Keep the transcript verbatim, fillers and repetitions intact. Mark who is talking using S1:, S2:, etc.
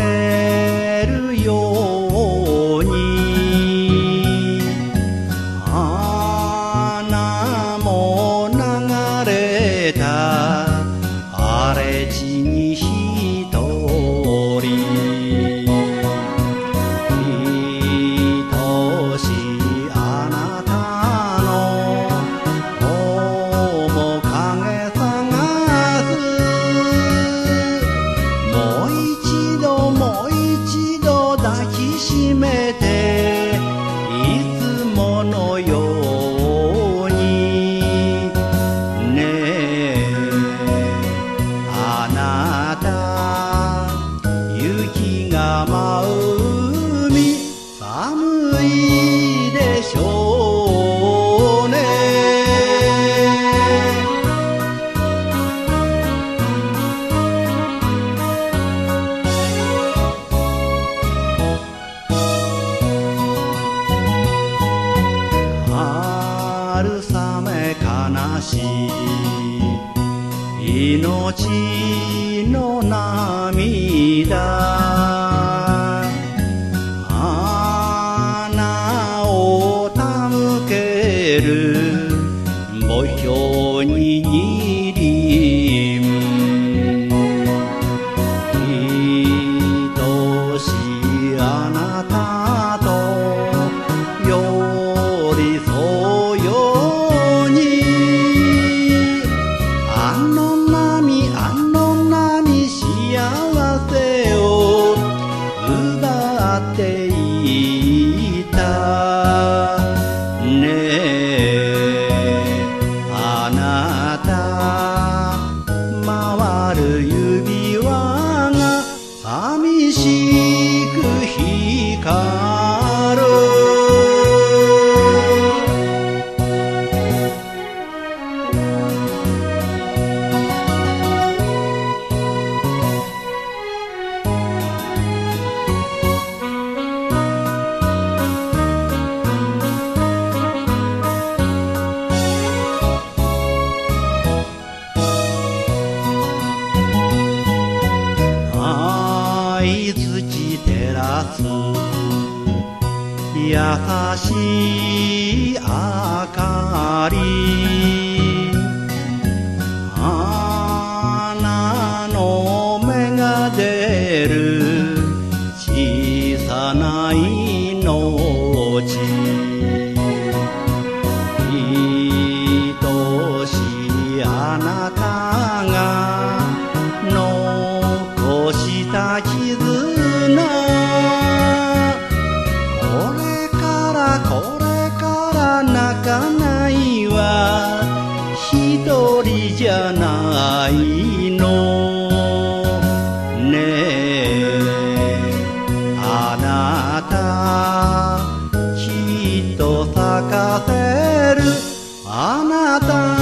S1: れるように花も流れた荒れ地に一人愛しいあなたの面影探すもう一度もう一度抱きしめていつものようにねえあなた雪が舞う海寒いでしょうね春雨悲しい命の涙花を手向ける墓標に二輪愛しいあなたと寄り添うようにあの波あの波幸せを奪っていたねえあなた回る指輪が寂しく光る愛月照らす優しい明かり花の芽が出る小さな命愛しいあなたが残した絆これからこれから泣かないわ一人じゃないのねえあなたきっと咲かせるあなた